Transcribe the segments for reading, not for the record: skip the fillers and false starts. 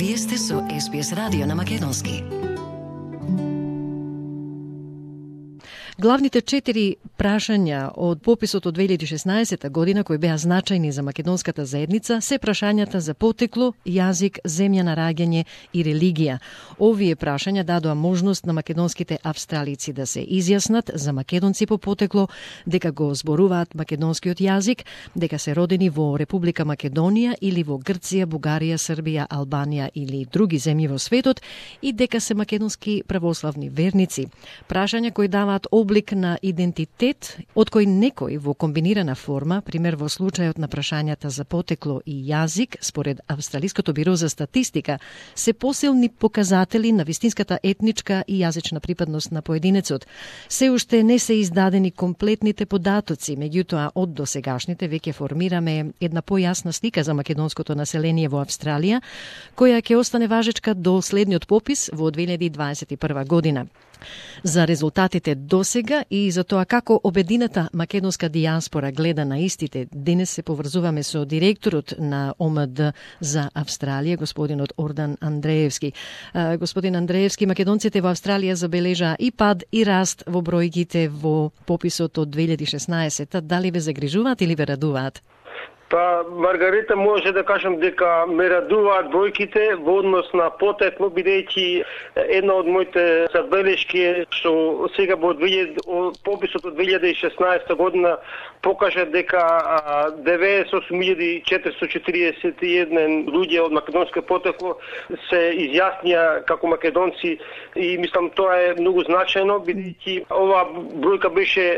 Вие сте со SBS радио на македонски. Главните 4 прашања од пописот од 2016 година кои беа значајни за македонската заедница се прашањата за потекло, јазик, земја на раѓање и религија. Овие прашања дадоа можност на македонските австралици да се изјаснат за македонци по потекло, дека го зборуваат македонскиот јазик, дека се родени во Република Македонија или во Грција, Бугарија, Србија, Албанија или други земји во светот и дека се македонски православни верници. Прашања кои даваат облик на идентитет, од кој некој во комбинирана форма, пример во случајот на прашањата за потекло и јазик, според Австралиското биро за статистика, се посилни показатели на вистинската етничка и јазична припадност на поединецот. Се уште не се издадени комплетните податоци, меѓутоа од досегашните веќе формираме една појасна слика за македонското население во Австралија, која ќе остане важечка до следниот попис во 2021 година. За резултатите досега и за тоа како обедината македонска дијаспора гледа на истите, денес се поврзуваме со директорот на ОМД за Австралија, господинот Ордан Андреевски. Господин Андреевски, македонците во Австралија забележаа и пад и раст во бројките во пописот од 2016. Дали ве загрижуваат или ве радуваат? Па, Маргарита, може да кажам дека ме радуваат бројките во однос на потекло, бидејќи една од моите забелешки е што сега во пописот од 2016 година покажа дека 98.441 луѓе од македонско потекло се изјаснија како македонци и мислам тоа е многу значајно, бидејќи ова бројка беше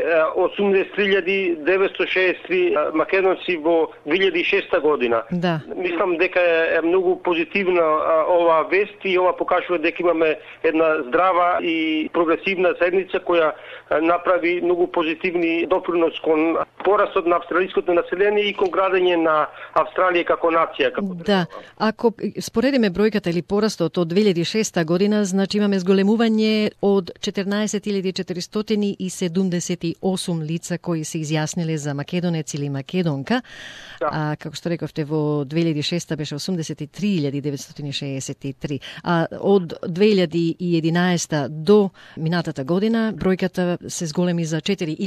80.963 македонци во 2006 година. Да. Мислам дека е многу позитивна ова вест и ова покажува дека имаме една здрава и прогресивна заедница која направи многу позитивни допринос кон порастот на австралиското население и кон градење на Австралија како нација. Да, ако споредиме бројката или порастот од 2006 година, значи имаме зголемување од 14.478 лица кои се изјасниле за македонец или македонка. Да. А како што рековте, во 2006 беше 83.963. А од 2011 до минатата година бројката се зголеми за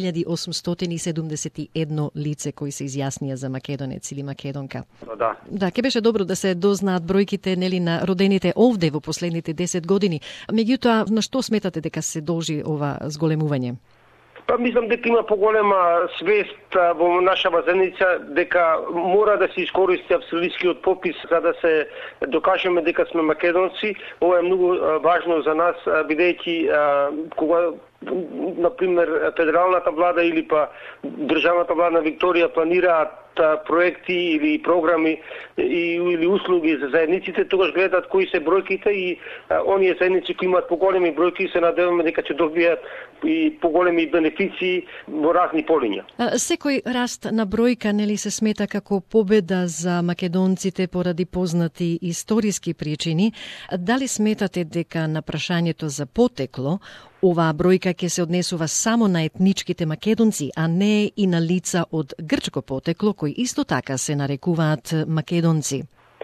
4.871 лице кои се изјаснија за македонец или македонка. Да. Да, ќе беше добро да се дознаат бројките нели на родените овде во последните 10 години. Меѓутоа, на што сметате дека се должи ова зголемување? Па мислам дека има поголема свест во нашава заедница дека мора да се искористи австралискиот попис за да се докажеме дека сме македонци. Ова е многу важно за нас, бидејќи кога например федералната влада или па државната влада на Викторија планираат проекти или програми или услуги за заедниците, тогаш гледат кои се бројките и оние заедници кои имаат поголеми бројки се надеваме дека ќе добијат и поголеми бенефиции во разни полиња. Секој раст на бројка нели се смета како победа за македонците поради познати историски причини. Дали сметате дека на прашањето за потекло оваа бројка ќе се однесува само на етничките македонци, а не и на лица од грчко потекло, кои исто така се нарекуваат македонци?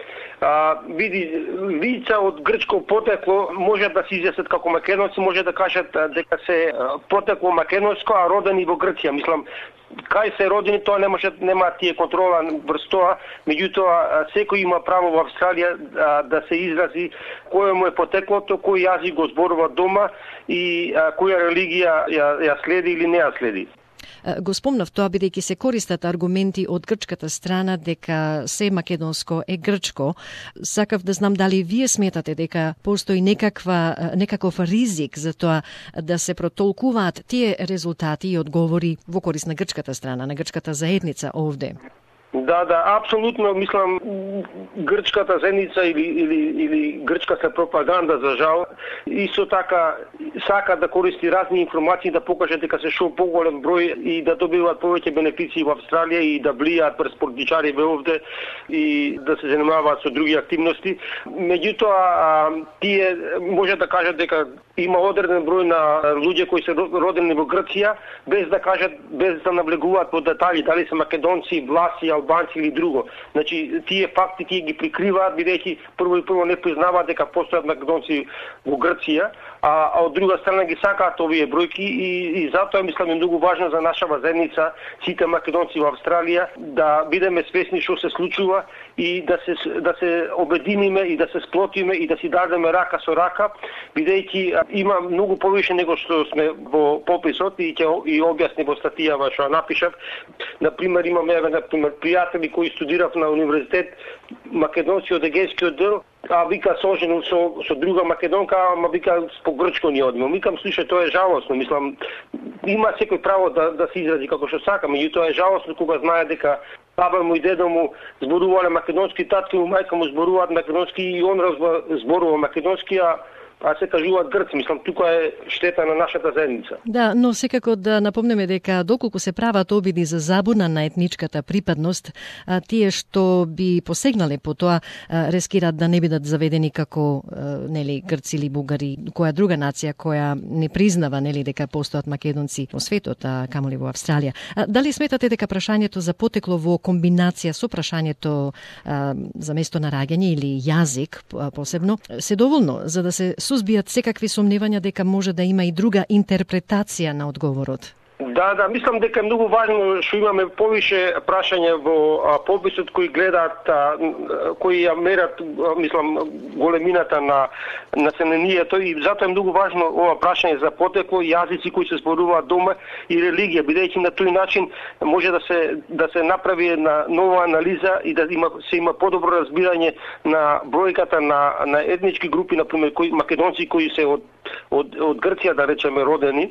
Види, лица од грчко потекло може да се изјаснат како македонци, може да кажат дека се потекло македонско, а родени во Грција. Мислам, кај се родени, тоа нема тие контрола врз тоа, меѓутоа секој има право во Австралија да се изрази кој му е потеклото, кој јазик го зборува дома и која религија ја следи или не ја следи. Го спомнав тоа бидејќи се користат аргументи од грчката страна дека се македонско е грчко. Сакав да знам дали вие сметате дека постои некаков ризик за тоа да се протолкуваат тие резултати и одговори во корист на грчката страна, на грчката заедница овде. Да, апсолутно, мислам, грчката заедница или грчката пропаганда, за жал, исто така сака да користи разни информации, да покаже дека се шо поголем број и да добиваат повеќе бенефиции во Австралија и да влијаат през политичари овде и да се занимаваат со други активности. Меѓутоа, тие може да кажат дека има одреден број на луѓе кои се родени во Грција, без да кажат, без да навлегуваат во детали дали се македонци, власи, Албанци или друго. Значи тие факти тие ги прикриваат бидејќи прво не признаваат дека постојат македонци во Грција, а од друга страна ги сакаат овие бројки и затоа мислам е многу важно за нашава заедница, сите македонци во Австралија, да бидеме свесни што се случува и да се обединиме и да се сплотиме и да си дадеме рака со рака, бидејќи има многу повише него што сме во пописот и ќе и објасни во статијава што напишав. Например, имаме пријатели кои студирав на универзитет македонци од егејскиот дел, а вика сожено со друга македонка, ама вика по грчко ни одиме. Викам, слушај, тоа е жалосно, мислам, има секој право да се изрази како што сака, меѓутоа е жалосно кога знае дека баба му и дедо му зборувале македонски, татко му, мајка му зборуваат македонски и он зборува македонски, а се кажуваат грци. Мислам, тука е штета на нашата заедница. Да, но секако да напомнеме дека доколку се прават обиди за забуна на етничката припадност, тие што би посегнале по тоа рискираат да не бидат заведени како грци или бугари, која друга нација која не признава дека постојат македонци во светот, камоли во Австралија. Дали сметате дека прашањето за потекло во комбинација со прашањето за место на раѓање или јазик посебно се доволно за да се сузбијат секакви сомневања дека може да има и друга интерпретација на одговорот? Да, мислам дека е многу важно што имаме повише прашања во пописот кои гледаат, кои ја мерат, мислам, големината на населението и затоа е многу важно ова прашање за потекло, јазици кои се зборуваат дома и религија, бидејќи на тој начин може да се направи една нова анализа и да има подобро разбирање на бројката на етнички групи, например македонци кои се од Грција, да речеме, родени,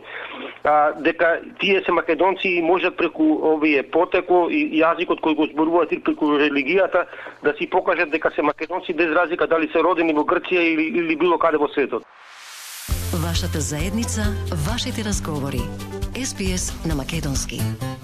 дека тие се македонци и можат преку овие потекло и јазикот кој го зборуваат и преку религијата да си покажат дека се македонци без разлика дали се родени во Грција или било каде во светот. Вашата заедница, вашите разговори. SBS на македонски.